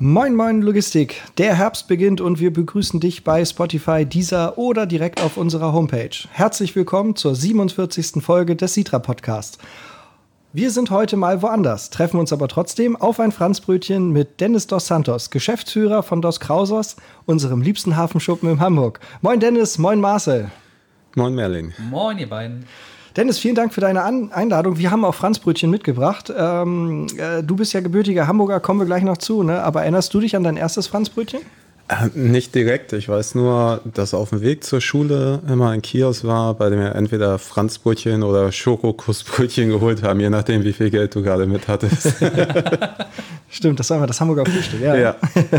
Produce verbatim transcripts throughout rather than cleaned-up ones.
Moin Moin Logistik, der Herbst beginnt und wir begrüßen dich bei Spotify, Deezer oder direkt auf unserer Homepage. Herzlich willkommen zur siebenundvierzigsten Folge des Sitra Podcasts. Wir sind heute mal woanders, treffen uns aber trotzdem auf ein Franzbrötchen mit Dennis Dos Santos, Geschäftsführer von Dos Krausers, unserem liebsten Hafenschuppen in Hamburg. Moin Dennis, moin Marcel. Moin Merlin. Moin ihr beiden. Dennis, vielen Dank für deine An- Einladung. Wir haben auch Franzbrötchen mitgebracht. Ähm, äh, du bist ja gebürtiger Hamburger, kommen wir gleich noch zu, ne? Aber erinnerst du dich an dein erstes Franzbrötchen? Äh, nicht direkt. Ich weiß nur, dass auf dem Weg zur Schule immer ein Kiosk war, bei dem wir entweder Franzbrötchen oder Schokokussbrötchen geholt haben, je nachdem, wie viel Geld du gerade mit hattest. Stimmt, das war immer das Hamburger Frühstück. Ja. Ja.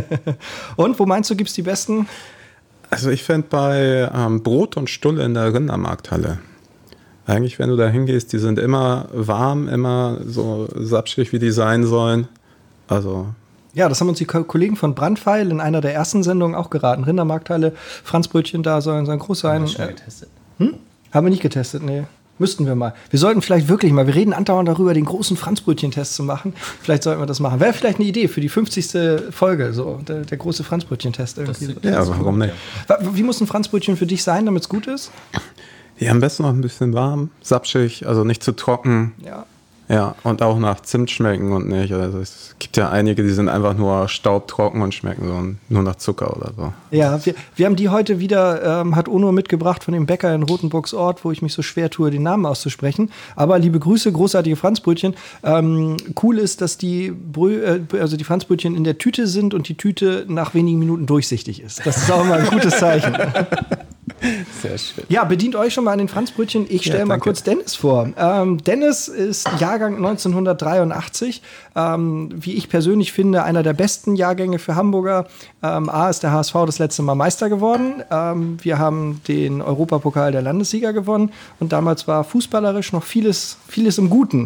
Und wo meinst du, gibt es die besten? Also ich fände bei ähm, Brot und Stulle in der Rindermarkthalle. Eigentlich, wenn du da hingehst, die sind immer warm, immer so sapschig, wie die sein sollen. Also. Ja, das haben uns die Ko- Kollegen von Brandpfeil in einer der ersten Sendungen auch geraten. Rindermarkthalle, Franzbrötchen da sollen, sollen groß sein. Haben wir schon getestet? Hm? Haben wir nicht getestet, nee. Müssten wir mal. Wir sollten vielleicht wirklich mal, wir reden andauernd darüber, den großen Franzbrötchen-Test zu machen. Vielleicht sollten wir das machen. Wäre vielleicht eine Idee für die fünfzigste Folge, so der, der große Franzbrötchen-Test irgendwie. Ja, aber warum nicht? Wie muss ein Franzbrötchen für dich sein, damit es gut ist? Ja, am besten noch ein bisschen warm, sapschig, also nicht zu trocken. Ja. Ja, und auch nach Zimt schmecken und nicht. Also es gibt ja einige, die sind einfach nur staubtrocken und schmecken so nur nach Zucker oder so. Ja, wir, wir haben die heute wieder, ähm, hat Ono mitgebracht von dem Bäcker in Rotenburgsort, wo ich mich so schwer tue, den Namen auszusprechen. Aber liebe Grüße, großartige Franzbrötchen. Ähm, cool ist, dass die, Brö äh, also die Franzbrötchen in der Tüte sind und die Tüte nach wenigen Minuten durchsichtig ist. Das ist auch mal ein gutes Zeichen. Sehr schön. Ja, bedient euch schon mal an den Franzbrötchen. Ich stelle Ja, mal danke. kurz Dennis vor. Ähm, Dennis ist Jahrgang neunzehnhundertdreiundachtzig. Ähm, wie ich persönlich finde, einer der besten Jahrgänge für Hamburger. Ähm, A ist der H S V das letzte Mal Meister geworden. Ähm, wir haben den Europapokal der Landessieger gewonnen. Und damals war fußballerisch noch vieles, vieles im Guten.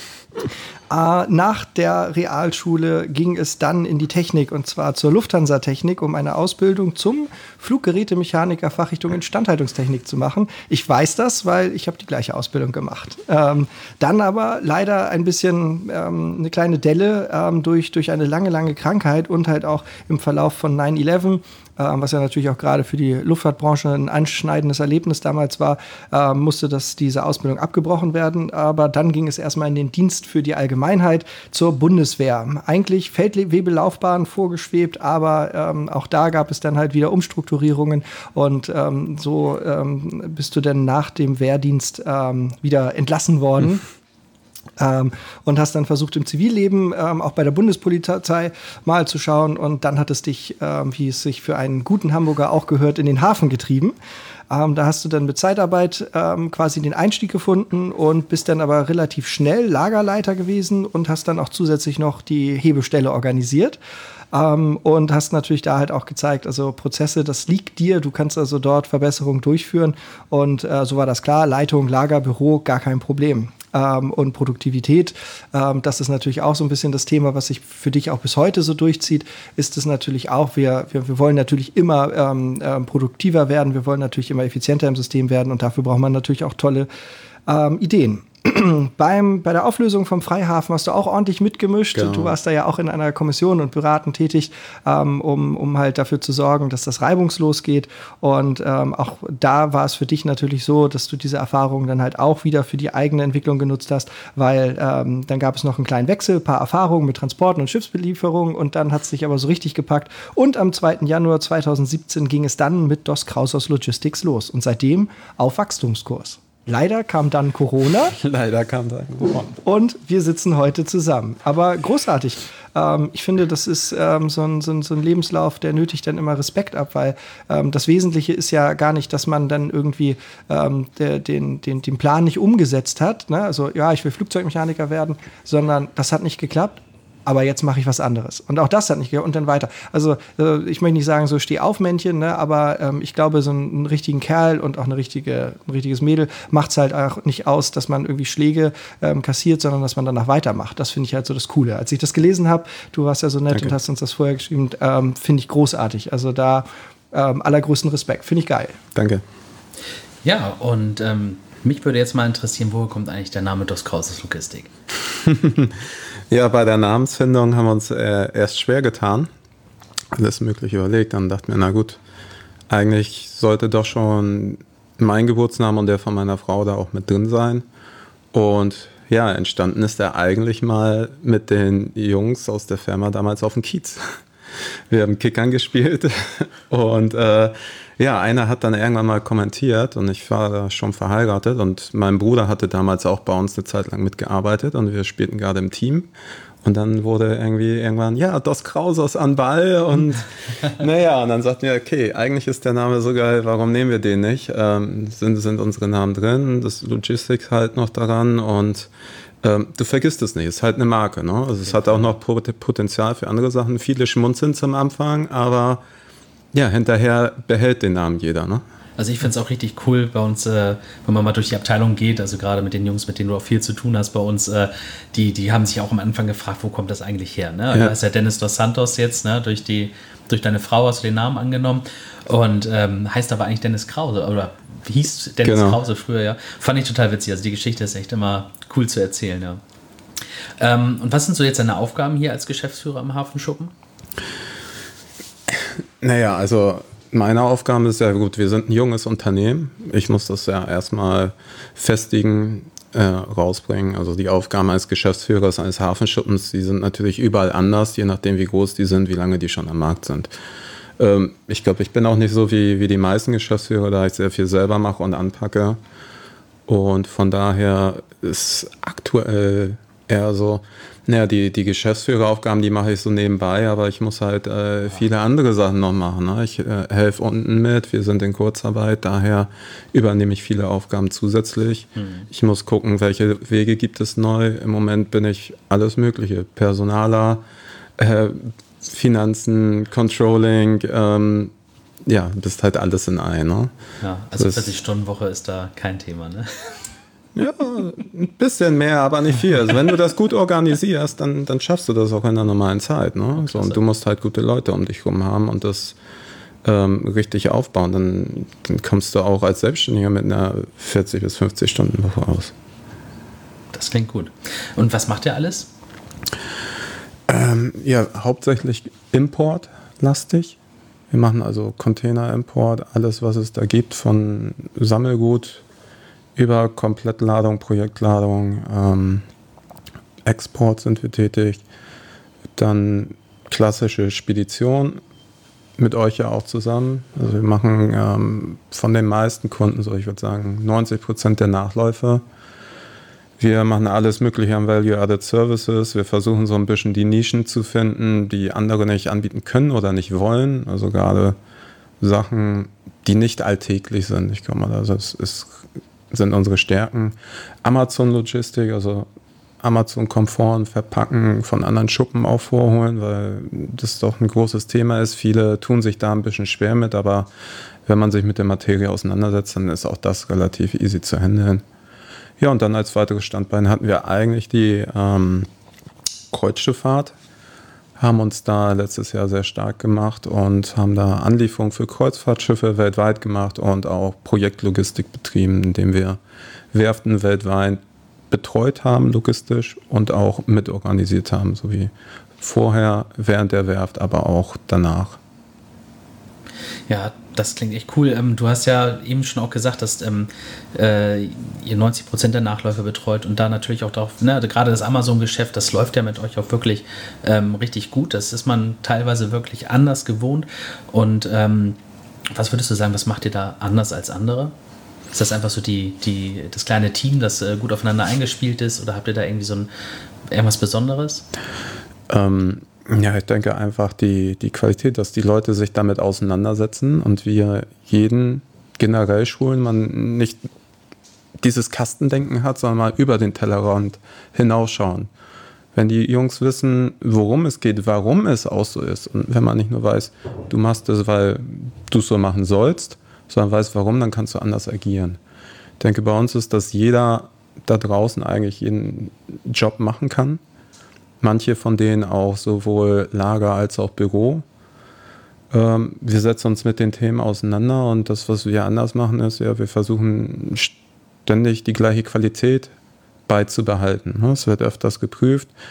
Äh, nach der Realschule ging es dann in die Technik, und zwar zur Lufthansa-Technik, um eine Ausbildung zum Fluggerätemechaniker Fachrichtung Instandhaltungstechnik zu machen. Ich weiß das, weil ich habe die gleiche Ausbildung gemacht. Ähm, dann aber leider ein bisschen ähm, eine kleine Delle ähm, durch, durch eine lange, lange Krankheit und halt auch im Verlauf von nine eleven, was ja natürlich auch gerade für die Luftfahrtbranche ein einschneidendes Erlebnis damals war, äh, musste das, diese Ausbildung abgebrochen werden. Aber dann ging es erstmal in den Dienst für die Allgemeinheit zur Bundeswehr. Eigentlich Feldwebelaufbahn vorgeschwebt, aber ähm, auch da gab es dann halt wieder Umstrukturierungen und ähm, so ähm, bist du dann nach dem Wehrdienst ähm, wieder entlassen worden. Hm. Ähm, und hast dann versucht, im Zivilleben ähm, auch bei der Bundespolizei mal zu schauen. Und dann hat es dich, ähm, wie es sich für einen guten Hamburger auch gehört, in den Hafen getrieben. Ähm, da hast du dann mit Zeitarbeit ähm, quasi den Einstieg gefunden und bist dann aber relativ schnell Lagerleiter gewesen und hast dann auch zusätzlich noch die Hebestelle organisiert. Um, und hast natürlich da halt auch gezeigt, also Prozesse, das liegt dir, du kannst also dort Verbesserungen durchführen und äh, so war das klar, Leitung, Lager, Büro, gar kein Problem. Um, und Produktivität, um, das ist natürlich auch so ein bisschen das Thema, was sich für dich auch bis heute so durchzieht, ist es natürlich auch, wir, wir, wir wollen natürlich immer ähm, ähm, produktiver werden, wir wollen natürlich immer effizienter im System werden und dafür braucht man natürlich auch tolle ähm, Ideen. Beim, bei der Auflösung vom Freihafen hast du auch ordentlich mitgemischt. Genau. Du warst da ja auch in einer Kommission und beratend tätig, ähm, um, um halt dafür zu sorgen, dass das reibungslos geht. Und ähm, auch da war es für dich natürlich so, dass du diese Erfahrungen dann halt auch wieder für die eigene Entwicklung genutzt hast, weil ähm, dann gab es noch einen kleinen Wechsel, ein paar Erfahrungen mit Transporten und Schiffsbelieferungen und dann hat es dich aber so richtig gepackt. Und am zweiten Januar zweitausendsiebzehn ging es dann mit Dos Krausers Logistics los und seitdem auf Wachstumskurs. Leider kam dann Corona. Leider kam dann Corona. Und wir sitzen heute zusammen. Aber großartig. Ähm, ich finde, das ist ähm, so, ein, so, ein, so ein Lebenslauf, der nötigt dann immer Respekt ab, weil ähm, das Wesentliche ist ja gar nicht, dass man dann irgendwie ähm, der, den, den, den Plan nicht umgesetzt hat. Ne? Also, ja, ich will Flugzeugmechaniker werden, sondern das hat nicht geklappt. Aber jetzt mache ich was anderes. Und auch das hat nicht geklappt und dann weiter. Also äh, ich möchte nicht sagen, so steh auf Männchen, ne? Aber ähm, ich glaube, so einen, einen richtigen Kerl und auch eine richtige, ein richtiges Mädel macht es halt auch nicht aus, dass man irgendwie Schläge ähm, kassiert, sondern dass man danach weitermacht. Das finde ich halt so das Coole. Als ich das gelesen habe, du warst ja so nett. Danke. Und hast uns das vorher geschrieben, ähm, finde ich großartig. Also da ähm, allergrößten Respekt. Finde ich geil. Danke. Ja, und ähm, mich würde jetzt mal interessieren, woher kommt eigentlich der Name Dos Krausers Logistik? Ja, bei der Namensfindung haben wir uns äh, erst schwer getan. alles Mögliche überlegt. Dann dachte ich mir, na gut, eigentlich sollte doch schon mein Geburtsname und der von meiner Frau da auch mit drin sein. Und ja, entstanden ist er eigentlich mal mit den Jungs aus der Firma damals auf dem Kiez. Wir haben Kickern gespielt und äh, ja, einer hat dann irgendwann mal kommentiert und ich war da schon verheiratet und mein Bruder hatte damals auch bei uns eine Zeit lang mitgearbeitet und wir spielten gerade im Team. Und dann wurde irgendwie irgendwann, ja, Dos Krausos an Ball und naja, und dann sagten wir, okay, eigentlich ist der Name so geil, warum nehmen wir den nicht? Ähm, sind, sind unsere Namen drin, das Logistics halt noch daran und ähm, du vergisst es nicht, es ist halt eine Marke, ne? Also es hat auch noch Potenzial für andere Sachen, viele schmunzeln zum Anfang, aber ja, hinterher behält den Namen jeder, ne? Also ich finde es auch richtig cool bei uns, äh, wenn man mal durch die Abteilung geht, also gerade mit den Jungs, mit denen du auch viel zu tun hast bei uns, äh, die, die haben sich auch am Anfang gefragt, wo kommt das eigentlich her? Ne? Ja. Da ist ja Dennis dos Santos jetzt, ne? durch, die, durch deine Frau hast du den Namen angenommen und ähm, heißt aber eigentlich Dennis Krause oder hieß Dennis genau. Krause früher, ja. Fand ich total witzig, also die Geschichte ist echt immer cool zu erzählen, ja. Ähm, und was sind so jetzt deine Aufgaben hier als Geschäftsführer am Hafenschuppen? Naja, also meine Aufgabe ist ja gut, wir sind ein junges Unternehmen. Ich muss das ja erstmal festigen, äh, rausbringen. Also die Aufgaben als Geschäftsführer eines Hafenschuppens, die sind natürlich überall anders, je nachdem wie groß die sind, wie lange die schon am Markt sind. Ähm, ich glaube, ich bin auch nicht so wie, wie die meisten Geschäftsführer, da ich sehr viel selber mache und anpacke. Und von daher ist aktuell eher so, naja, die, die Geschäftsführeraufgaben, die mache ich so nebenbei, aber ich muss halt äh, viele andere Sachen noch machen. Ne? Ich äh, helfe unten mit, wir sind in Kurzarbeit, daher übernehme ich viele Aufgaben zusätzlich. Mhm. Ich muss gucken, welche Wege gibt es neu. Im Moment bin ich alles Mögliche, Personaler, äh, Finanzen, Controlling, ähm, ja, das ist halt alles in einem. Ne? Ja, also vierzig-Stunden-Woche ist da kein Thema, ne? Ja, ein bisschen mehr, aber nicht viel. Also wenn du das gut organisierst, dann, dann schaffst du das auch in der normalen Zeit. Ne? So, und du musst halt gute Leute um dich rum haben und das ähm, richtig aufbauen. Dann, dann kommst du auch als Selbstständiger mit einer vierzig bis fünfzig Stunden Woche aus. Das klingt gut. Und was macht ihr alles? Ähm, ja, hauptsächlich importlastig. Wir machen also Containerimport, alles was es da gibt, von Sammelgut über Komplettladung, Projektladung, ähm, Export sind wir tätig, dann klassische Spedition mit euch ja auch zusammen. Also wir machen ähm, von den meisten Kunden, so ich würde sagen, neunzig Prozent der Nachläufe. Wir machen alles Mögliche an Value-Added Services. Wir versuchen so ein bisschen die Nischen zu finden, die andere nicht anbieten können oder nicht wollen. Also gerade Sachen, die nicht alltäglich sind. Ich glaube mal, also es ist sind unsere Stärken. Amazon-Logistik, also Amazon-Komfort und Verpacken von anderen Schuppen auch vorholen, weil das doch ein großes Thema ist. Viele tun sich da ein bisschen schwer mit, aber wenn man sich mit der Materie auseinandersetzt, dann ist auch das relativ easy zu handeln. Ja, und dann als weiteres Standbein hatten wir eigentlich die ähm, Kreuzschifffahrt, haben uns da letztes Jahr sehr stark gemacht und haben da Anlieferung für Kreuzfahrtschiffe weltweit gemacht und auch Projektlogistik betrieben, indem wir Werften weltweit betreut haben, logistisch und auch mitorganisiert haben, sowie vorher, während der Werft, aber auch danach. Ja, das klingt echt cool. Ähm, du hast ja eben schon auch gesagt, dass ähm, äh, ihr neunzig Prozent der Nachläufe betreut und da natürlich auch darauf, ne, gerade das Amazon-Geschäft, das läuft ja mit euch auch wirklich ähm, richtig gut. Das ist man teilweise wirklich anders gewohnt. Und ähm, was würdest du sagen, was macht ihr da anders als andere? Ist das einfach so die, die, das kleine Team, das äh, gut aufeinander eingespielt ist, oder habt ihr da irgendwie so ein, irgendwas Besonderes? Ähm Ja, ich denke einfach die, die Qualität, dass die Leute sich damit auseinandersetzen und wir jeden generell schulen, man nicht dieses Kastendenken hat, sondern mal über den Tellerrand hinausschauen. Wenn die Jungs wissen, worum es geht, warum es auch so ist und wenn man nicht nur weiß, du machst es, weil du es so machen sollst, sondern weiß warum, dann kannst du anders agieren. Ich denke, bei uns ist, dass jeder da draußen eigentlich jeden Job machen kann. Manche von denen auch sowohl Lager als auch Büro. Ähm, wir setzen uns mit den Themen auseinander und das, was wir anders machen, ist, ja, wir versuchen ständig die gleiche Qualität beizubehalten. Es wird öfters geprüft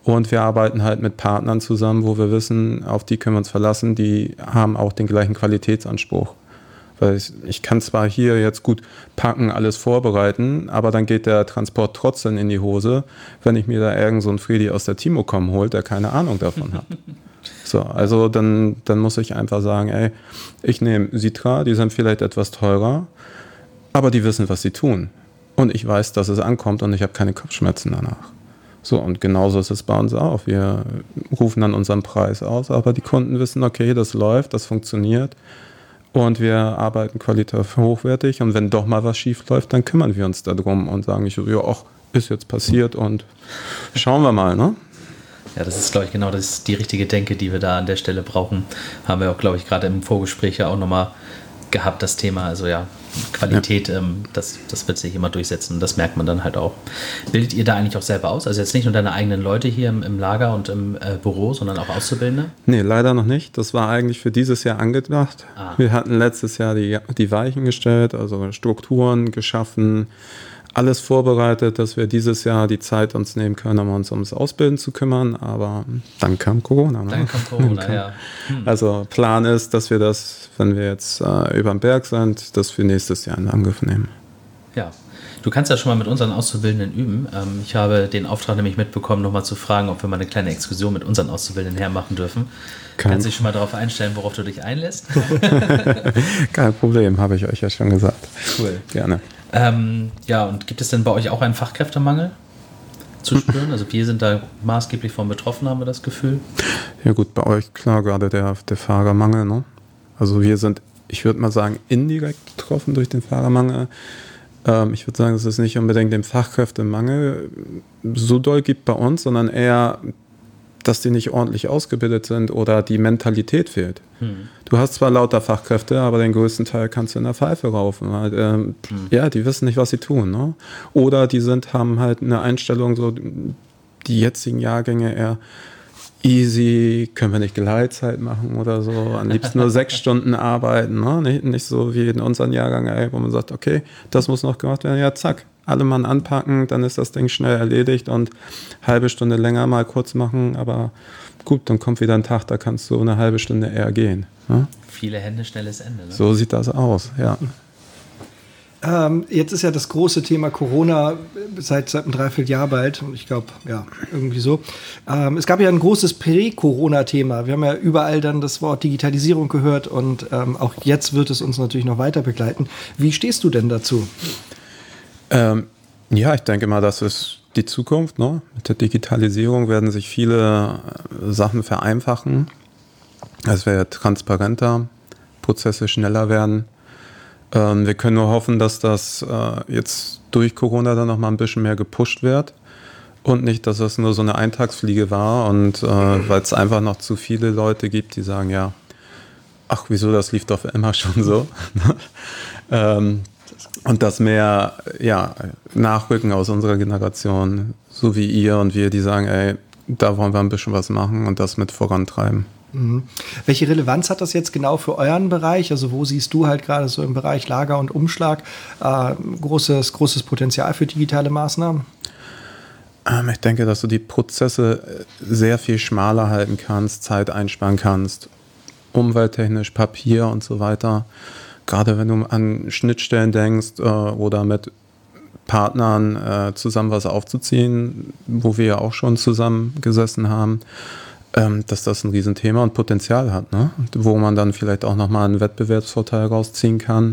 Und wir arbeiten halt mit Partnern zusammen, wo wir wissen, auf die können wir uns verlassen, die haben auch den gleichen Qualitätsanspruch. Weil ich, ich kann zwar hier jetzt gut packen, alles vorbereiten, aber dann geht der Transport trotzdem in die Hose, wenn ich mir da irgend so einen Fredi aus der Timocom holt, der keine Ahnung davon hat. So, also dann, dann muss ich einfach sagen, ey, ich nehme Sitra, die sind vielleicht etwas teurer, aber die wissen, was sie tun. Und ich weiß, dass es ankommt und ich habe keine Kopfschmerzen danach. So, und genauso ist es bei uns auch. Wir rufen dann unseren Preis aus, aber die Kunden wissen, okay, das läuft, das funktioniert. Und wir arbeiten qualitativ hochwertig und wenn doch mal was schief läuft, dann kümmern wir uns darum und sagen nicht so, ja, ach, ist jetzt passiert und schauen wir mal, ne? Ja, das ist, glaube ich, genau das die richtige Denke, die wir da an der Stelle brauchen. Haben wir auch, glaube ich, gerade im Vorgespräch ja auch nochmal gehabt, das Thema. Also ja, Qualität, ja. Ähm, das, das wird sich immer durchsetzen und das merkt man dann halt auch. Bildet ihr da eigentlich auch selber aus? Also jetzt nicht nur deine eigenen Leute hier im, im Lager und im äh, Büro, sondern auch Auszubildende? Nee, leider noch nicht. Das war eigentlich für dieses Jahr angedacht. Ah. Wir hatten letztes Jahr die, die Weichen gestellt, also Strukturen geschaffen, alles vorbereitet, dass wir dieses Jahr die Zeit uns nehmen können, um uns ums Ausbilden zu kümmern, aber dann kam Corona. Ne? Dann kam Corona, dann ja. Hm. Also Plan ist, dass wir das, wenn wir jetzt äh, über den Berg sind, das für nächstes Jahr in Angriff nehmen. Ja, du kannst ja schon mal mit unseren Auszubildenden üben. Ähm, ich habe den Auftrag nämlich mitbekommen, nochmal zu fragen, ob wir mal eine kleine Exkursion mit unseren Auszubildenden hermachen dürfen. Kein Kannst du dich schon mal darauf einstellen, worauf du dich einlässt? Kein Problem, habe ich euch ja schon gesagt. Cool. Gerne. Ähm, ja, und gibt es denn bei euch auch einen Fachkräftemangel zu spüren? Also wir sind da maßgeblich von betroffen, haben wir das Gefühl. Ja gut, bei euch klar, gerade der, der Fahrermangel. Ne? Also wir sind, ich würde mal sagen, indirekt betroffen durch den Fahrermangel. Ähm, ich würde sagen, dass es nicht unbedingt den Fachkräftemangel so doll gibt bei uns, sondern eher, dass die nicht ordentlich ausgebildet sind oder die Mentalität fehlt. Hm. Du hast zwar lauter Fachkräfte, aber den größten Teil kannst du in der Pfeife raufen. Weil, ähm, hm. Ja, die wissen nicht, was sie tun. Ne? Oder die sind, haben halt eine Einstellung, so die jetzigen Jahrgänge eher easy, können wir nicht Gleitzeit machen oder so, am liebsten nur sechs Stunden arbeiten. Ne? Nicht, nicht so wie in unseren Jahrgang, ey, wo man sagt, okay, das muss noch gemacht werden, ja zack. Alle Mann anpacken, dann ist das Ding schnell erledigt und halbe Stunde länger mal kurz machen, aber gut, dann kommt wieder ein Tag, da kannst du eine halbe Stunde eher gehen. Ne? Viele Hände, schnelles Ende. Ne? So sieht das aus, ja. Ähm, jetzt ist ja das große Thema Corona seit, seit einem Dreivierteljahr bald. Ich glaube, ja, irgendwie so. Ähm, es gab ja ein großes Prä-Corona-Thema. Wir haben ja überall dann das Wort Digitalisierung gehört und ähm, auch jetzt wird es uns natürlich noch weiter begleiten. Wie stehst du denn dazu? Ähm, ja, ich denke mal, das ist die Zukunft. Ne? Mit der Digitalisierung werden sich viele Sachen vereinfachen. Es wird transparenter, Prozesse schneller werden. Ähm, wir können nur hoffen, dass das äh, jetzt durch Corona dann noch mal ein bisschen mehr gepusht wird und nicht, dass es nur so eine Eintagsfliege war und äh, weil es einfach noch zu viele Leute gibt, die sagen, ja, ach wieso, das lief doch immer schon so. ähm, und das mehr ja, Nachrücken aus unserer Generation, so wie ihr und wir, die sagen, ey, da wollen wir ein bisschen was machen und das mit vorantreiben. Mhm. Welche Relevanz hat das jetzt genau für euren Bereich? Also wo siehst du halt gerade so im Bereich Lager und Umschlag äh, großes, großes Potenzial für digitale Maßnahmen? Ähm, ich denke, dass du die Prozesse sehr viel schmaler halten kannst, Zeit einsparen kannst, umwelttechnisch, Papier und so weiter. Gerade wenn du an Schnittstellen denkst äh, oder mit Partnern äh, zusammen was aufzuziehen, wo wir ja auch schon zusammen gesessen haben, ähm, dass das ein Riesenthema und Potenzial hat, ne? Wo man dann vielleicht auch nochmal einen Wettbewerbsvorteil rausziehen kann.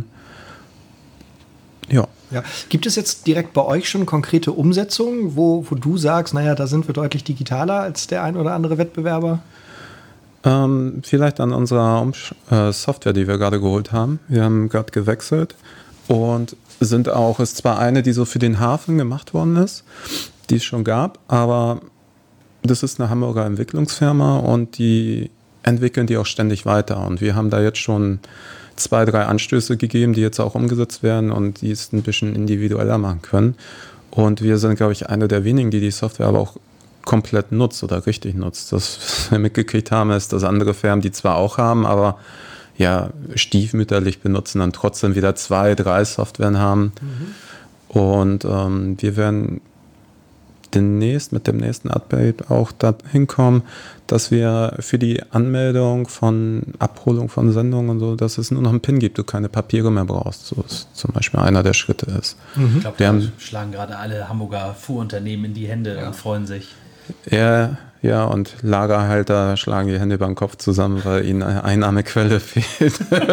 Ja. Ja. Gibt es jetzt direkt bei euch schon konkrete Umsetzungen, wo, wo du sagst, naja, da sind wir deutlich digitaler als der ein oder andere Wettbewerber? Ähm, vielleicht an unserer Umsch- äh, Software, die wir gerade geholt haben. Wir haben gerade gewechselt und sind auch, ist zwar eine, die so für den Hafen gemacht worden ist, die es schon gab, aber das ist eine Hamburger Entwicklungsfirma und die entwickeln die auch ständig weiter. Und wir haben da jetzt schon zwei, drei Anstöße gegeben, die jetzt auch umgesetzt werden und die es ein bisschen individueller machen können. Und wir sind, glaube ich, eine der wenigen, die die Software aber auch komplett nutzt oder richtig nutzt. Das, was wir mitgekriegt haben, ist, dass andere Firmen die zwar auch haben, aber ja, stiefmütterlich benutzen, dann trotzdem wieder zwei, drei Softwaren haben. Mhm. Und ähm, wir werden demnächst mit dem nächsten Update auch dahin kommen, dass wir für die Anmeldung von Abholung von Sendungen und so, dass es nur noch einen PIN gibt, du keine Papiere mehr brauchst. So ist zum Beispiel einer der Schritte ist. Mhm. Ich glaube, da haben, schlagen gerade alle Hamburger Fuhrunternehmen in die Hände ja. und freuen sich. Ja, ja, und Lagerhalter schlagen die Hände beim Kopf zusammen, weil ihnen eine Einnahmequelle fehlt.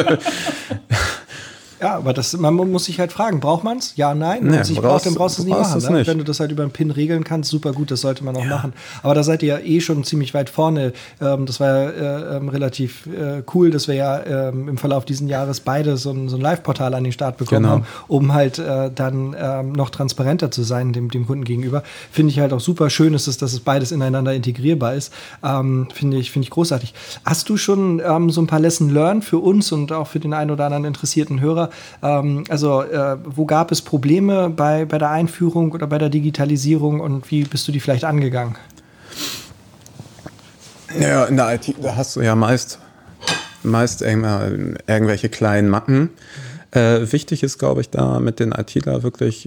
Ja, aber das, man muss sich halt fragen, braucht man es? Ja, nein. Wenn man es nicht braucht, dann brauchst du es nicht machen. Ne? Nicht. Wenn du das halt über einen PIN regeln kannst, super gut, das sollte man auch ja. machen. Aber da seid ihr ja eh schon ziemlich weit vorne. Ähm, das war ja äh, relativ äh, cool, dass wir ja äh, im Verlauf dieses Jahres beide so ein, so ein Live-Portal an den Start bekommen genau. haben, um halt äh, dann äh, noch transparenter zu sein dem, dem Kunden gegenüber. Finde ich halt auch super schön, ist es, dass es beides ineinander integrierbar ist. Ähm, Finde ich, find ich großartig. Hast du schon ähm, so ein paar Lesson learned für uns und auch für den einen oder anderen interessierten Hörer? Ähm, also äh, wo gab es Probleme bei, bei der Einführung oder bei der Digitalisierung und wie bist du die vielleicht angegangen? Ja, in der I T, da hast du ja meist, meist irgendwelche kleinen Macken. Äh, wichtig ist, glaube ich, da mit den ITler wirklich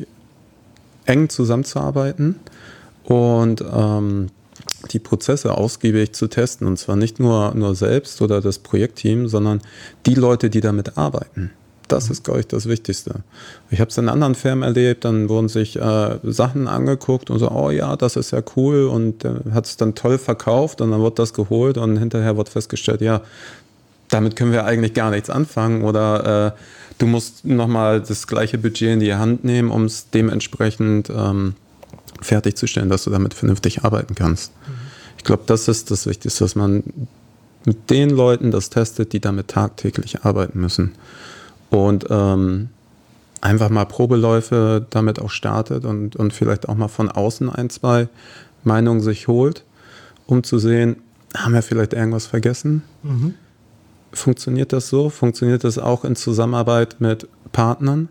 eng zusammenzuarbeiten und ähm, die Prozesse ausgiebig zu testen. Und zwar nicht nur, nur selbst oder das Projektteam, sondern die Leute, die damit arbeiten. Das ist, glaube ich, das Wichtigste. Ich habe es in anderen Firmen erlebt, dann wurden sich äh, Sachen angeguckt und so, oh ja, das ist ja cool und äh, hat es dann toll verkauft und dann wird das geholt und hinterher wird festgestellt, ja, damit können wir eigentlich gar nichts anfangen oder äh, du musst nochmal das gleiche Budget in die Hand nehmen, um es dementsprechend ähm, fertigzustellen, dass du damit vernünftig arbeiten kannst. Mhm. Ich glaube, das ist das Wichtigste, dass man mit den Leuten das testet, die damit tagtäglich arbeiten müssen. Und ähm, einfach mal Probeläufe damit auch startet und, und vielleicht auch mal von außen ein, zwei Meinungen sich holt, um zu sehen, haben wir vielleicht irgendwas vergessen? Mhm. Funktioniert das so? Funktioniert das auch in Zusammenarbeit mit Partnern?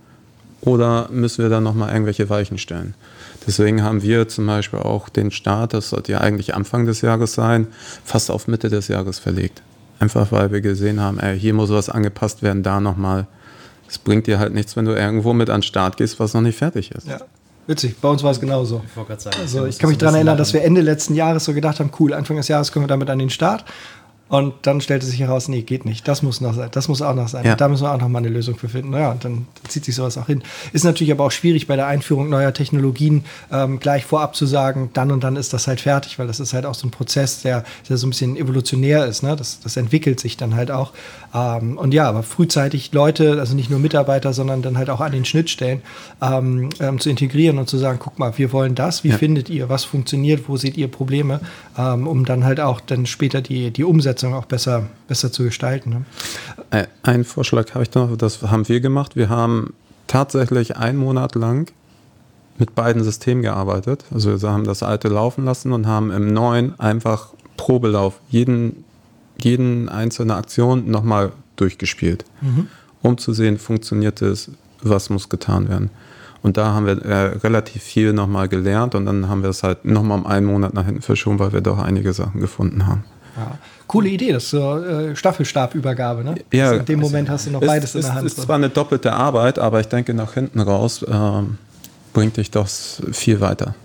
Oder müssen wir da nochmal irgendwelche Weichen stellen? Deswegen haben wir zum Beispiel auch den Start, das sollte ja eigentlich Anfang des Jahres sein, fast auf Mitte des Jahres verlegt. Einfach weil wir gesehen haben, ey, hier muss was angepasst werden, da nochmal. Es bringt dir halt nichts, wenn du irgendwo mit an den Start gehst, was noch nicht fertig ist. Ja, witzig. Bei uns war es genauso. Ich wollte gerade sagen, also ich kann mich daran erinnern, dass wir Ende letzten Jahres so gedacht haben, cool, Anfang des Jahres können wir damit an den Start. Und dann stellte sich heraus, nee, geht nicht. Das muss noch sein. Das muss auch noch sein. Ja. Da müssen wir auch noch mal eine Lösung für finden. Naja, und dann zieht sich sowas auch hin. Ist natürlich aber auch schwierig bei der Einführung neuer Technologien ähm, gleich vorab zu sagen, dann und dann ist das halt fertig, weil das ist halt auch so ein Prozess, der, der so ein bisschen evolutionär ist. Ne? Das, das entwickelt sich dann halt auch. Ähm, und ja, aber frühzeitig Leute, also nicht nur Mitarbeiter, sondern dann halt auch an den Schnittstellen ähm, ähm, zu integrieren und zu sagen, guck mal, wir wollen das. Wie ja. findet ihr? Was funktioniert? Wo seht ihr Probleme? Ähm, um dann halt auch dann später die, die Umsetzung auch besser, besser zu gestalten. Ne? Einen Vorschlag habe ich noch, das haben wir gemacht. Wir haben tatsächlich einen Monat lang mit beiden Systemen gearbeitet. Also wir haben das alte laufen lassen und haben im neuen einfach Probelauf jeden, jeden einzelne Aktion nochmal durchgespielt, mhm. um zu sehen, funktioniert es, was muss getan werden. Und da haben wir äh, relativ viel nochmal gelernt und dann haben wir es halt nochmal um einen Monat nach hinten verschoben, weil wir doch einige Sachen gefunden haben. Ja. Coole Idee, das ist so äh, Staffelstabübergabe, ne? Ja, also in dem Moment hast du noch ist, beides in ist, der Hand. Es ist zwar eine doppelte Arbeit, aber ich denke, nach hinten raus äh, bringt dich das viel weiter.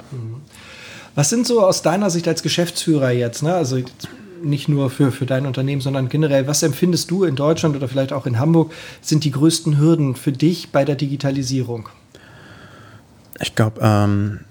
Was sind so aus deiner Sicht als Geschäftsführer jetzt, ne? Also nicht nur für, für dein Unternehmen, sondern generell, was empfindest du in Deutschland oder vielleicht auch in Hamburg, sind die größten Hürden für dich bei der Digitalisierung? Ich glaube, ähm,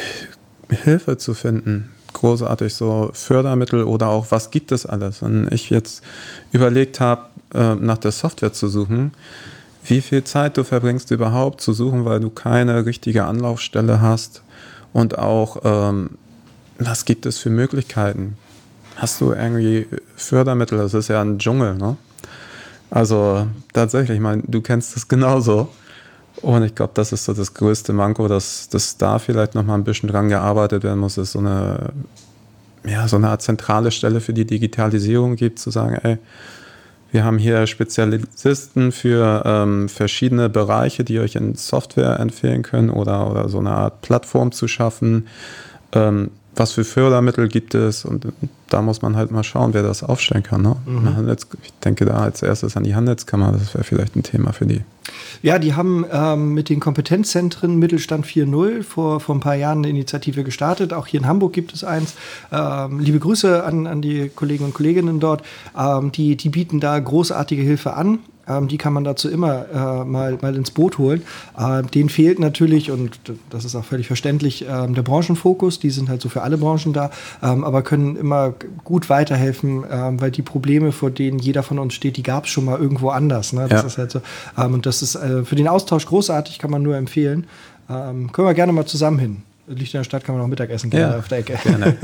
Hilfe zu finden, großartig, so Fördermittel oder auch, was gibt es alles? Wenn ich jetzt überlegt habe, äh, nach der Software zu suchen, wie viel Zeit du verbringst überhaupt zu suchen, weil du keine richtige Anlaufstelle hast und auch, ähm, was gibt es für Möglichkeiten? Hast du irgendwie Fördermittel? Das ist ja ein Dschungel, ne? Also tatsächlich, ich meine, du kennst das genauso. Und ich glaube, das ist so das größte Manko, dass, dass da vielleicht noch mal ein bisschen dran gearbeitet werden muss, dass es so eine, ja, so eine Art zentrale Stelle für die Digitalisierung gibt, zu sagen, ey, wir haben hier Spezialisten für ähm, verschiedene Bereiche, die euch in Software empfehlen können oder, oder so eine Art Plattform zu schaffen. Ähm, was für Fördermittel gibt es? Und da muss man halt mal schauen, wer das aufstellen kann. Ne? Mhm. Ich denke da als erstes an die Handelskammer, das wäre vielleicht ein Thema für die. Ja, die haben ähm, mit den Kompetenzzentren Mittelstand vier Punkt null vor, vor ein paar Jahren eine Initiative gestartet. Auch hier in Hamburg gibt es eins. Ähm, liebe Grüße an, an die Kollegen und Kolleginnen dort. Ähm, die, die bieten da großartige Hilfe an. Ähm, die kann man dazu immer äh, mal, mal ins Boot holen. Äh, denen fehlt natürlich, und das ist auch völlig verständlich, ähm, der Branchenfokus. Die sind halt so für alle Branchen da, ähm, aber können immer gut weiterhelfen, ähm, weil die Probleme, vor denen jeder von uns steht, die gab es schon mal irgendwo anders. Ne? Das ja. ist halt so. Ähm, und das ist äh, für den Austausch großartig, kann man nur empfehlen. Ähm, können wir gerne mal zusammen hin. Liegt in der Stadt, kann man auch Mittagessen gehen, ja. auf der Ecke. Gerne.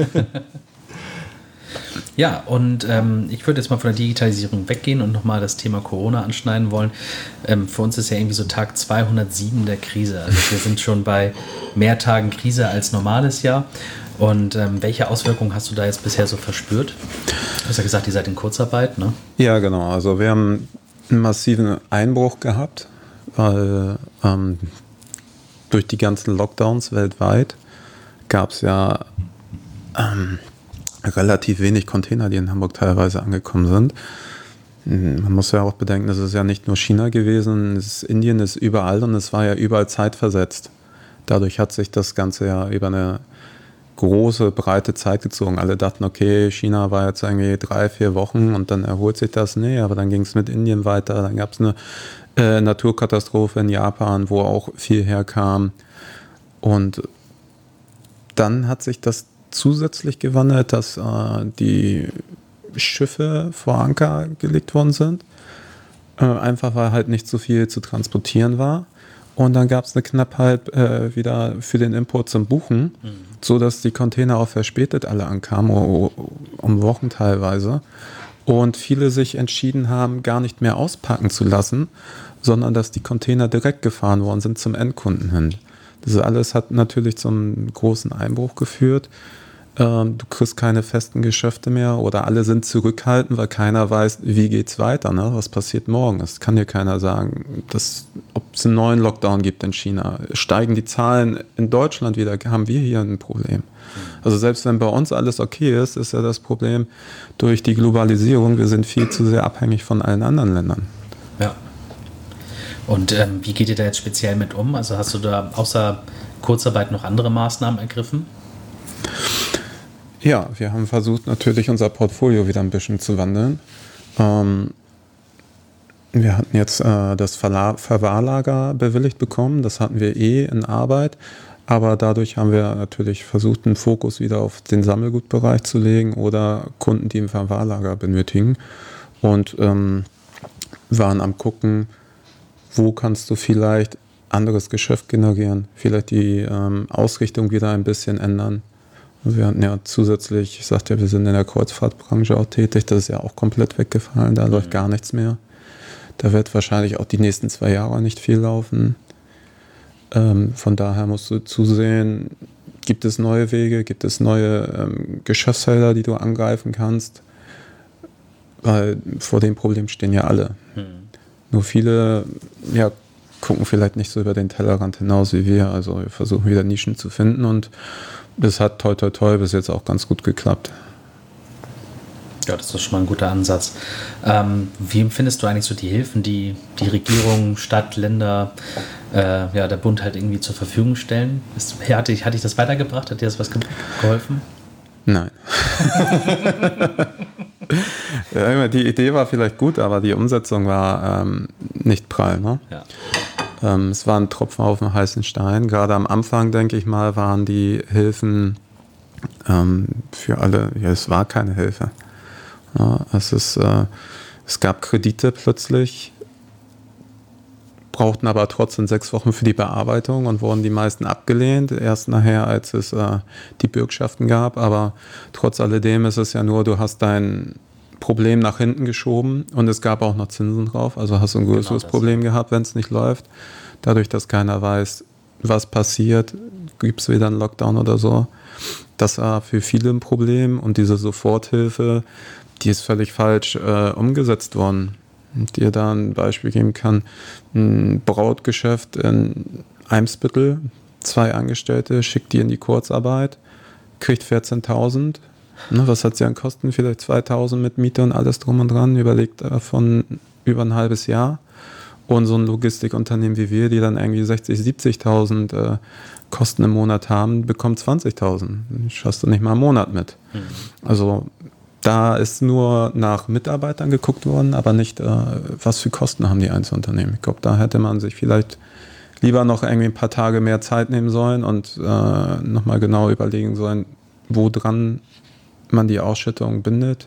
Ja, und ähm, ich würde jetzt mal von der Digitalisierung weggehen und nochmal das Thema Corona anschneiden wollen. Ähm, für uns ist ja irgendwie so Tag zweihundertsieben der Krise. Also wir sind schon bei mehr Tagen Krise als normales Jahr. Und ähm, welche Auswirkungen hast du da jetzt bisher so verspürt? Du hast ja gesagt, ihr seid in Kurzarbeit, ne? Ja, genau. Also wir haben einen massiven Einbruch gehabt, weil ähm, durch die ganzen Lockdowns weltweit gab es ja ähm, relativ wenig Container, die in Hamburg teilweise angekommen sind. Man muss ja auch bedenken, es ist ja nicht nur China gewesen, es ist Indien ist überall und es war ja überall zeitversetzt. Dadurch hat sich das Ganze ja über eine große, breite Zeit gezogen. Alle dachten, okay, China war jetzt irgendwie drei, vier Wochen und dann erholt sich das. Nee, aber dann ging es mit Indien weiter. Dann gab es eine äh, Naturkatastrophe in Japan, wo auch viel herkam. Und dann hat sich das zusätzlich gewandelt, dass äh, die Schiffe vor Anker gelegt worden sind. Äh, einfach weil halt nicht so viel zu transportieren war. Und dann gab es eine Knappheit äh, wieder für den Import zum Buchen, mhm. so dass die Container auch verspätet alle ankamen, um, um Wochen teilweise. Und viele sich entschieden haben, gar nicht mehr auspacken zu lassen, sondern dass die Container direkt gefahren worden sind zum Endkunden hin. Das alles hat natürlich zum großen Einbruch geführt. Ähm, du kriegst keine festen Geschäfte mehr oder alle sind zurückhaltend, weil keiner weiß, wie geht's weiter, ne? Was passiert morgen. Es kann dir keiner sagen, dass, ob es einen neuen Lockdown gibt in China. Steigen die Zahlen in Deutschland wieder, haben wir hier ein Problem. Also selbst wenn bei uns alles okay ist, ist ja das Problem durch die Globalisierung, wir sind viel zu sehr abhängig von allen anderen Ländern. Ja. Und ähm, wie geht ihr da jetzt speziell mit um? Also hast du da außer Kurzarbeit noch andere Maßnahmen ergriffen? Ja, wir haben versucht, natürlich unser Portfolio wieder ein bisschen zu wandeln. Ähm, wir hatten jetzt äh, das Verla- Verwahrlager bewilligt bekommen, das hatten wir eh in Arbeit, aber dadurch haben wir natürlich versucht, einen Fokus wieder auf den Sammelgutbereich zu legen oder Kunden, die ein Verwahrlager benötigen und ähm, waren am gucken, wo kannst du vielleicht anderes Geschäft generieren, vielleicht die ähm, Ausrichtung wieder ein bisschen ändern. Wir hatten ja zusätzlich, ich sagte ja, wir sind in der Kreuzfahrtbranche auch tätig, das ist ja auch komplett weggefallen, da mhm. läuft gar nichts mehr. Da wird wahrscheinlich auch die nächsten zwei Jahre nicht viel laufen. Ähm, von daher musst du zusehen, gibt es neue Wege, gibt es neue ähm, Geschäftsfelder, die du angreifen kannst, weil vor dem Problem stehen ja alle. Mhm. Nur viele ja, gucken vielleicht nicht so über den Tellerrand hinaus wie wir, also wir versuchen wieder Nischen zu finden und das hat toi toi toi bis jetzt auch ganz gut geklappt. Ja, das ist schon mal ein guter Ansatz. Ähm, wie empfindest du eigentlich so die Hilfen, die die Regierung, Stadt, Länder, äh, ja, der Bund halt irgendwie zur Verfügung stellen? Ist, hatte, ich, hatte ich das weitergebracht? Hat dir das was ge- geholfen? Nein. Ja, die Idee war vielleicht gut, aber die Umsetzung war ähm, nicht prall. Ne? Ja. Ähm, es war ein Tropfen auf den heißen Stein. Gerade am Anfang, denke ich mal, waren die Hilfen ähm, für alle, ja, es war keine Hilfe. Ja, es, ist, äh, es gab Kredite plötzlich, brauchten aber trotzdem sechs Wochen für die Bearbeitung und wurden die meisten abgelehnt. Erst nachher, als es äh, die Bürgschaften gab. Aber trotz alledem ist es ja nur, du hast dein Problem nach hinten geschoben und es gab auch noch Zinsen drauf. Also hast du ein größeres genau Problem gehabt, wenn es nicht läuft. Dadurch, dass keiner weiß, was passiert, gibt es wieder einen Lockdown oder so. Das war für viele ein Problem und diese Soforthilfe, die ist völlig falsch äh, umgesetzt worden. Und dir da ein Beispiel geben kann, ein Brautgeschäft in Eimsbüttel, zwei Angestellte, schickt die in die Kurzarbeit, kriegt vierzehntausend. Ne, was hat sie an Kosten? Vielleicht zweitausend mit Miete und alles drum und dran, überlegt davon über ein halbes Jahr. Und so ein Logistikunternehmen wie wir, die dann irgendwie sechzigtausend, siebzigtausend äh, Kosten im Monat haben, bekommt zwanzigtausend. Das schaffst du nicht mal im Monat mit. Mhm. Also da ist nur nach Mitarbeitern geguckt worden, aber nicht, äh, was für Kosten haben die Einzelunternehmen. Ich glaube, da hätte man sich vielleicht lieber noch irgendwie ein paar Tage mehr Zeit nehmen sollen und äh, nochmal genau überlegen sollen, woran man die Ausschüttung bindet,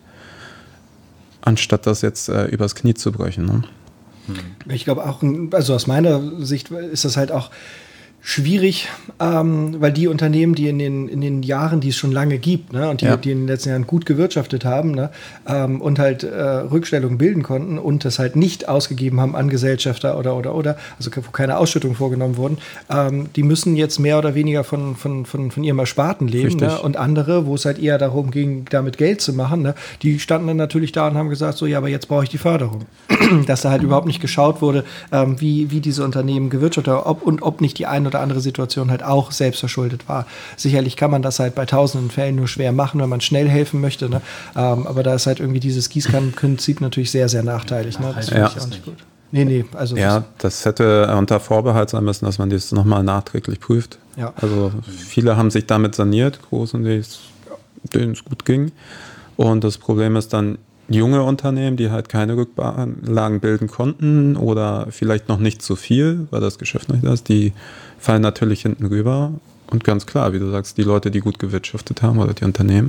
anstatt das jetzt äh, übers Knie zu brechen. Ne? Ich glaube auch, also aus meiner Sicht ist das halt auch schwierig, ähm, weil die Unternehmen, die in den, in den Jahren, die es schon lange gibt, ne, und die, ja. die in den letzten Jahren gut gewirtschaftet haben, ne, ähm, und halt äh, Rückstellungen bilden konnten und das halt nicht ausgegeben haben an Gesellschafter oder, oder, oder, also wo keine Ausschüttungen vorgenommen wurden, ähm, die müssen jetzt mehr oder weniger von, von, von, von ihrem Ersparten leben. Ne, und andere, wo es halt eher darum ging, damit Geld zu machen, ne, die standen dann natürlich da und haben gesagt, so, ja, aber jetzt brauche ich die Förderung. Dass da halt überhaupt nicht geschaut wurde, ähm, wie, wie diese Unternehmen gewirtschaftet haben, ob und ob nicht die eine oder andere Situation halt auch selbst verschuldet war. Sicherlich kann man das halt bei tausenden Fällen nur schwer machen, wenn man schnell helfen möchte. Ne? Ähm, aber da ist halt irgendwie dieses Gießkannenprinzip natürlich sehr, sehr nachteilig. Ne? Das finde ja. ich auch nicht gut. Nee, nee, also ja, das hätte unter Vorbehalt sein müssen, dass man das nochmal nachträglich prüft. Ja. Also viele haben sich damit saniert, groß und denen es gut ging. Und das Problem ist dann, junge Unternehmen, die halt keine Rücklagen bilden konnten oder vielleicht noch nicht so viel, weil das Geschäft nicht da ist, die fallen natürlich hinten rüber. Und ganz klar, wie du sagst, die Leute, die gut gewirtschaftet haben oder die Unternehmen,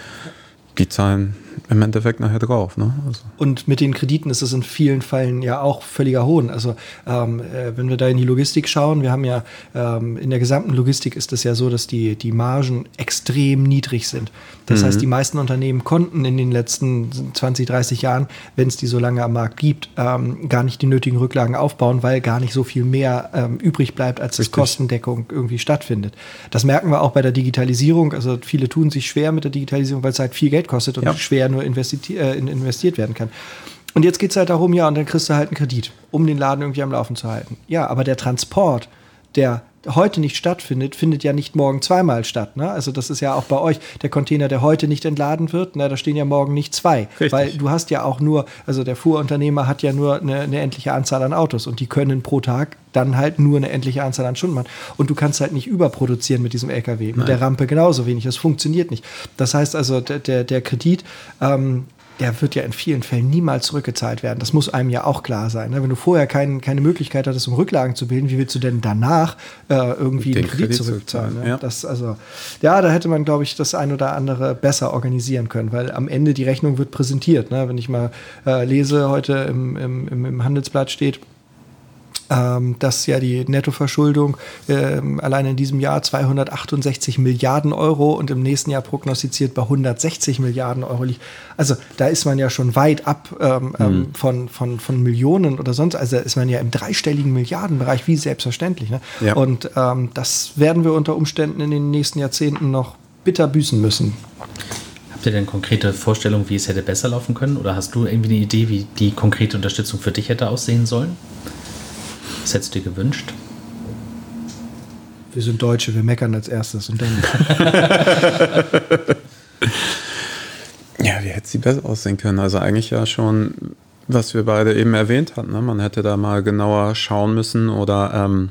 die zahlen im Endeffekt nachher drauf. Ne? Also. Und mit den Krediten ist es in vielen Fällen ja auch völliger Hohn. Also ähm, äh, wenn wir da in die Logistik schauen, wir haben ja ähm, in der gesamten Logistik ist es ja so, dass die, die Margen extrem niedrig sind. Das mhm. heißt, die meisten Unternehmen konnten in den letzten zwanzig, dreißig Jahren, wenn es die so lange am Markt gibt, ähm, gar nicht die nötigen Rücklagen aufbauen, weil gar nicht so viel mehr ähm, übrig bleibt, als dass Kostendeckung irgendwie stattfindet. Das merken wir auch bei der Digitalisierung. Also viele tun sich schwer mit der Digitalisierung, weil es halt viel Geld kostet und ja. schwer nur investi- äh, investiert werden kann. Und jetzt geht es halt darum, ja, und dann kriegst du halt einen Kredit, um den Laden irgendwie am Laufen zu halten. Ja, aber der Transport, der heute nicht stattfindet, findet ja nicht morgen zweimal statt. Ne? Also das ist ja auch bei euch der Container, der heute nicht entladen wird, ne? Da stehen ja morgen nicht zwei. Richtig. Weil du hast ja auch nur, also der Fuhrunternehmer hat ja nur eine, eine endliche Anzahl an Autos und die können pro Tag dann halt nur eine endliche Anzahl an Stunden machen. Und du kannst halt nicht überproduzieren mit diesem L K W. Mit Nein. der Rampe genauso wenig. Das funktioniert nicht. Das heißt also, der, der, der Kredit, ähm, der wird ja in vielen Fällen niemals zurückgezahlt werden. Das muss einem ja auch klar sein. Ne? Wenn du vorher kein, keine Möglichkeit hattest, um Rücklagen zu bilden, wie willst du denn danach äh, irgendwie den, den Kredit, Kredit zurückzahlen? Ne? Ja. Das, also, ja, da hätte man, glaube ich, das ein oder andere besser organisieren können, weil am Ende die Rechnung wird präsentiert. Ne? Wenn ich mal äh, lese, heute im, im, im Handelsblatt steht, Ähm, dass ja die Nettoverschuldung ähm, allein in diesem Jahr zweihundertachtundsechzig Milliarden Euro und im nächsten Jahr prognostiziert bei hundertsechzig Milliarden Euro liegt. Also da ist man ja schon weit ab ähm, mhm. von, von, von Millionen oder sonst. Also da ist man ja im dreistelligen Milliardenbereich, wie selbstverständlich. Ne? Ja. Und ähm, das werden wir unter Umständen in den nächsten Jahrzehnten noch bitter büßen müssen. Habt ihr denn konkrete Vorstellungen, wie es hätte besser laufen können? Oder hast du irgendwie eine Idee, wie die konkrete Unterstützung für dich hätte aussehen sollen? Was hättest du dir gewünscht? Wir sind Deutsche, wir meckern als erstes und dann. Ja, wie hätte sie besser aussehen können? Also eigentlich ja schon, was wir beide eben erwähnt hatten. Ne? Man hätte da mal genauer schauen müssen oder ähm,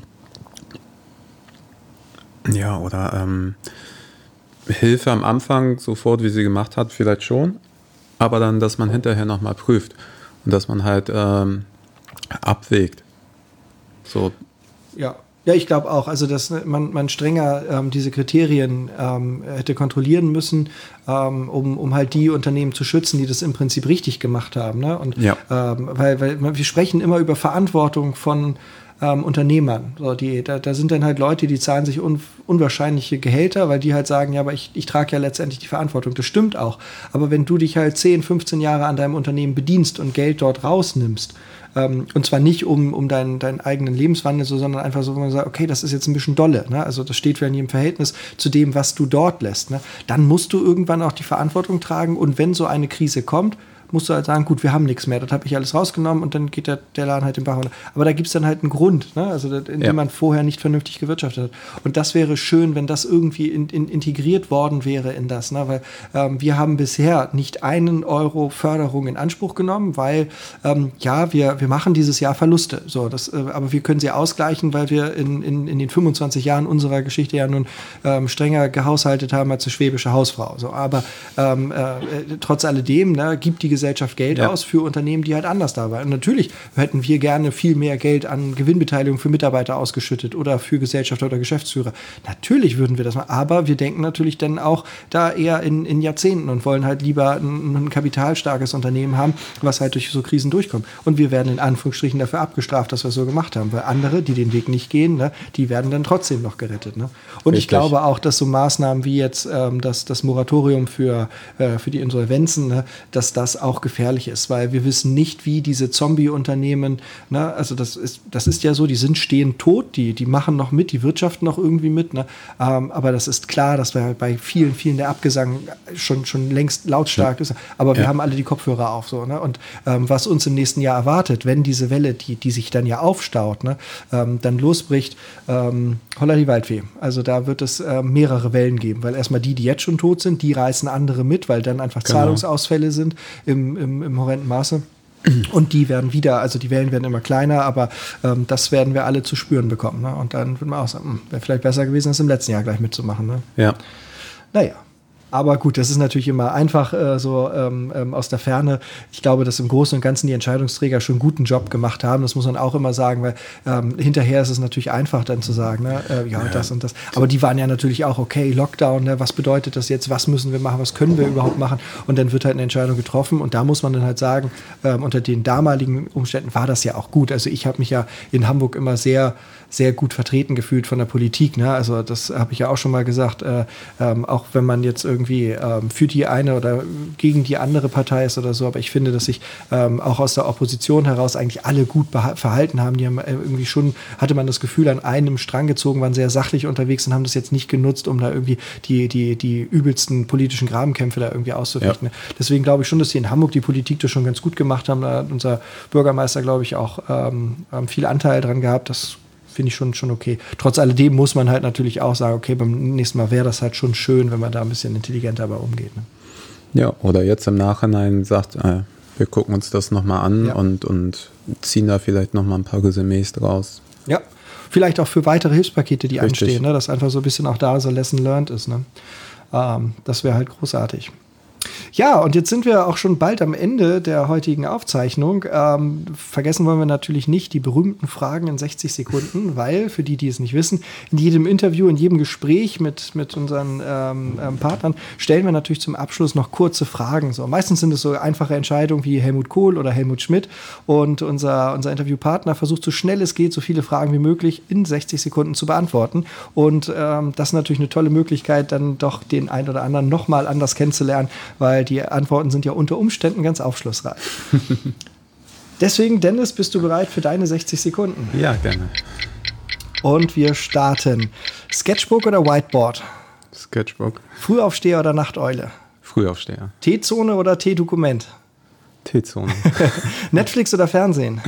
ja, oder ähm, Hilfe am Anfang sofort, wie sie gemacht hat, vielleicht schon. Aber dann, dass man hinterher nochmal prüft und dass man halt ähm, abwägt. So. Ja. Ja, ich glaube auch. Also, dass man, man strenger ähm, diese Kriterien ähm, hätte kontrollieren müssen, ähm, um, um halt die Unternehmen zu schützen, die das im Prinzip richtig gemacht haben. Ne? Und, ja. ähm, weil, weil wir sprechen immer über Verantwortung von ähm, Unternehmern. So, die, da, da sind dann halt Leute, die zahlen sich un, unwahrscheinliche Gehälter, weil die halt sagen, ja, aber ich, ich trage ja letztendlich die Verantwortung. Das stimmt auch. Aber wenn du dich halt zehn, fünfzehn Jahre an deinem Unternehmen bedienst und Geld dort rausnimmst, und zwar nicht um, um deinen, deinen eigenen Lebenswandel, so, sondern einfach so, wo man sagt, okay, das ist jetzt ein bisschen dolle. Ne? Also das steht für im Verhältnis zu dem, was du dort lässt. Ne? Dann musst du irgendwann auch die Verantwortung tragen. Und wenn so eine Krise kommt, musst du halt sagen, gut, wir haben nichts mehr, das habe ich alles rausgenommen und dann geht der, der Laden halt den Bach runter. Aber da gibt es dann halt einen Grund, ne? Also in Ja. dem man vorher nicht vernünftig gewirtschaftet hat. Und das wäre schön, wenn das irgendwie in, in, integriert worden wäre in das, ne? Weil ähm, wir haben bisher nicht einen Euro Förderung in Anspruch genommen, weil ähm, ja, wir, wir machen dieses Jahr Verluste. So, das, äh, aber wir können sie ausgleichen, weil wir in, in, in den fünfundzwanzig Jahren unserer Geschichte ja nun ähm, strenger gehaushaltet haben als die schwäbische Hausfrau. So, aber ähm, äh, trotz alledem, ne, gibt die Gesellschaft Geld Ja. aus für Unternehmen, die halt anders da waren. Und natürlich hätten wir gerne viel mehr Geld an Gewinnbeteiligung für Mitarbeiter ausgeschüttet oder für Gesellschafter oder Geschäftsführer. Natürlich würden wir das machen, aber wir denken natürlich dann auch da eher in, in Jahrzehnten und wollen halt lieber ein, ein kapitalstarkes Unternehmen haben, was halt durch so Krisen durchkommt. Und wir werden in Anführungsstrichen dafür abgestraft, dass wir es so gemacht haben, weil andere, die den Weg nicht gehen, ne, die werden dann trotzdem noch gerettet. Ne? Und ich Richtig. glaube auch, dass so Maßnahmen wie jetzt ähm, das, das Moratorium für, äh, für die Insolvenzen, ne, dass das auch gefährlich ist, weil wir wissen nicht, wie diese Zombie-Unternehmen, ne, also das ist, das ist ja so, die sind stehen tot, die, die machen noch mit, die wirtschaften noch irgendwie mit, ne, ähm, aber das ist klar, dass wir bei vielen, vielen der Abgesang schon, schon längst lautstark ist, aber wir Ja. haben alle die Kopfhörer auf, so, ne, und ähm, was uns im nächsten Jahr erwartet, wenn diese Welle, die, die sich dann ja aufstaut, ne, ähm, dann losbricht, ähm, holla die Waldfee. Also da wird es äh, mehrere Wellen geben, weil erstmal die, die jetzt schon tot sind, die reißen andere mit, weil dann einfach Genau. Zahlungsausfälle sind im, im, im horrenden Maße. Und die werden wieder, also die Wellen werden immer kleiner, aber ähm, das werden wir alle zu spüren bekommen. Ne? Und dann wird man auch sagen, wäre vielleicht besser gewesen, das im letzten Jahr gleich mitzumachen. Ne? Ja. Naja. Aber gut, das ist natürlich immer einfach äh, so ähm, ähm, aus der Ferne. Ich glaube, dass im Großen und Ganzen die Entscheidungsträger schon einen guten Job gemacht haben. Das muss man auch immer sagen, weil ähm, hinterher ist es natürlich einfach dann zu sagen, ne, äh, ja, das und das. Aber die waren ja natürlich auch, okay, Lockdown, ne, was bedeutet das jetzt? Was müssen wir machen? Was können wir überhaupt machen? Und dann wird halt eine Entscheidung getroffen. Und da muss man dann halt sagen, ähm, unter den damaligen Umständen war das ja auch gut. Also ich habe mich ja in Hamburg immer sehr, sehr gut vertreten gefühlt von der Politik. Ne? Also das habe ich ja auch schon mal gesagt, äh, ähm, auch wenn man jetzt irgendwie ähm, für die eine oder gegen die andere Partei ist oder so, aber ich finde, dass sich ähm, auch aus der Opposition heraus eigentlich alle gut beha- verhalten haben. Die haben äh, irgendwie schon, hatte man das Gefühl, an einem Strang gezogen, waren sehr sachlich unterwegs und haben das jetzt nicht genutzt, um da irgendwie die, die, die übelsten politischen Grabenkämpfe da irgendwie auszufechten. Ja. Deswegen glaube ich schon, dass sie in Hamburg die Politik das schon ganz gut gemacht haben. Da hat unser Bürgermeister, glaube ich, auch ähm, viel Anteil dran gehabt. Das finde ich schon, schon okay. Trotz alledem muss man halt natürlich auch sagen, okay, beim nächsten Mal wäre das halt schon schön, wenn man da ein bisschen intelligenter aber umgeht. Ne? Ja, oder jetzt im Nachhinein sagt, äh, wir gucken uns das nochmal an Ja. und, und ziehen da vielleicht nochmal ein paar Resümees draus. Ja, vielleicht auch für weitere Hilfspakete, die Richtig. anstehen, ne? Dass einfach so ein bisschen auch da so Lesson learned ist. Ne? Ähm, das wäre halt großartig. Ja, und jetzt sind wir auch schon bald am Ende der heutigen Aufzeichnung. Ähm, vergessen wollen wir natürlich nicht die berühmten Fragen in sechzig Sekunden, weil, für die, die es nicht wissen, in jedem Interview, in jedem Gespräch mit, mit unseren ähm, ähm, Partnern stellen wir natürlich zum Abschluss noch kurze Fragen. So, meistens sind es so einfache Entscheidungen wie Helmut Kohl oder Helmut Schmidt und unser, unser Interviewpartner versucht, so schnell es geht, so viele Fragen wie möglich in sechzig Sekunden zu beantworten. Und ähm, das ist natürlich eine tolle Möglichkeit, dann doch den einen oder anderen nochmal anders kennenzulernen, weil die Antworten sind ja unter Umständen ganz aufschlussreich. Deswegen, Dennis, bist du bereit für deine sechzig Sekunden? Ja, gerne. Und wir starten. Sketchbook oder Whiteboard? Sketchbook. Frühaufsteher oder Nachteule? Frühaufsteher. T-Zone oder T-Dokument? T-Zone. Netflix oder Fernsehen?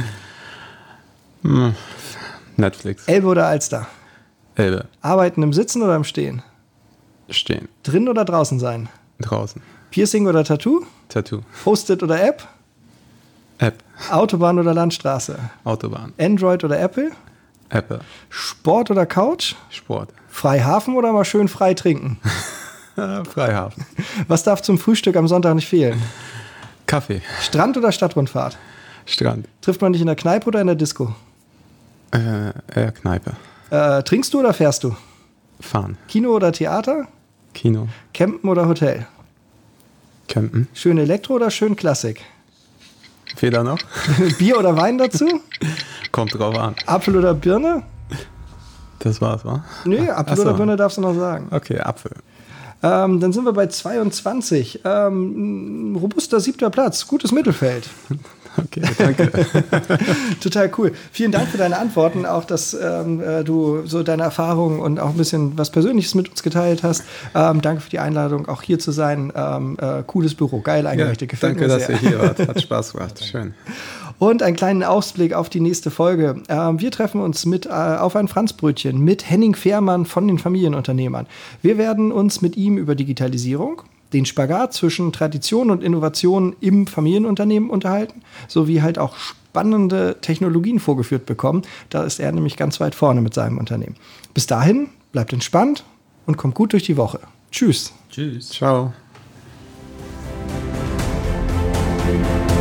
Hm. Netflix. Elbe oder Alster? Elbe. Arbeiten im Sitzen oder im Stehen? Stehen. Drin oder draußen sein? Draußen. Piercing oder Tattoo? Tattoo. Post-it oder App? App. Autobahn oder Landstraße? Autobahn. Android oder Apple? Apple. Sport oder Couch? Sport. Freihafen oder mal schön frei trinken? Freihafen. Was darf zum Frühstück am Sonntag nicht fehlen? Kaffee. Strand oder Stadtrundfahrt? Strand. Trifft man dich in der Kneipe oder in der Disco? Äh, eher Kneipe. Äh, trinkst du oder fährst du? Fahren. Kino oder Theater? Kino. Campen oder Hotel? Campen. Schön Elektro oder schön Klassik? Fehler noch? Bier oder Wein dazu? Kommt drauf an. Apfel oder Birne? Das war's, wa? Nee, Apfel Ach so. oder Birne darfst du noch sagen. Okay, Apfel. Ähm, dann sind wir bei zweiundzwanzig. Ähm, ein robuster siebter Platz, gutes Mittelfeld. Okay, danke. Total cool. Vielen Dank für deine Antworten, auch dass ähm, du so deine Erfahrungen und auch ein bisschen was Persönliches mit uns geteilt hast. Ähm, danke für die Einladung, auch hier zu sein. Ähm, äh, cooles Büro, geil eingerichtet, Ja, gefällt danke, mir sehr. dass ihr hier wart. Hat Spaß gemacht. Schön. Und einen kleinen Ausblick auf die nächste Folge. Ähm, wir treffen uns mit äh, auf ein Franzbrötchen mit Henning Fehrmann von den Familienunternehmern. Wir werden uns mit ihm über Digitalisierung, den Spagat zwischen Tradition und Innovation im Familienunternehmen unterhalten, sowie halt auch spannende Technologien vorgeführt bekommen. Da ist er nämlich ganz weit vorne mit seinem Unternehmen. Bis dahin, bleibt entspannt und kommt gut durch die Woche. Tschüss. Tschüss. Ciao.